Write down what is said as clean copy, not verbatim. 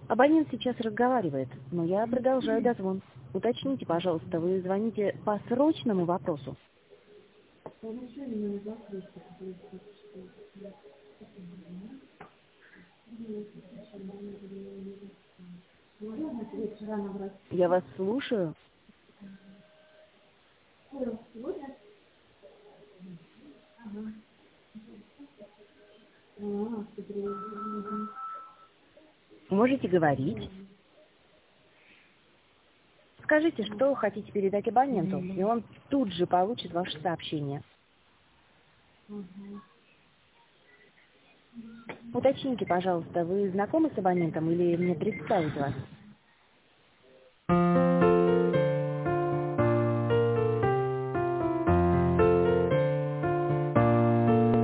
Абонент сейчас разговаривает, но я продолжаю дозвон. Уточните, пожалуйста, вы звоните по срочному вопросу? Я вас слушаю. Можете говорить. Скажите, что вы хотите передать абоненту, и он тут же получит ваше сообщение. Уточните, пожалуйста, вы знакомы с абонентом или мне представить вас?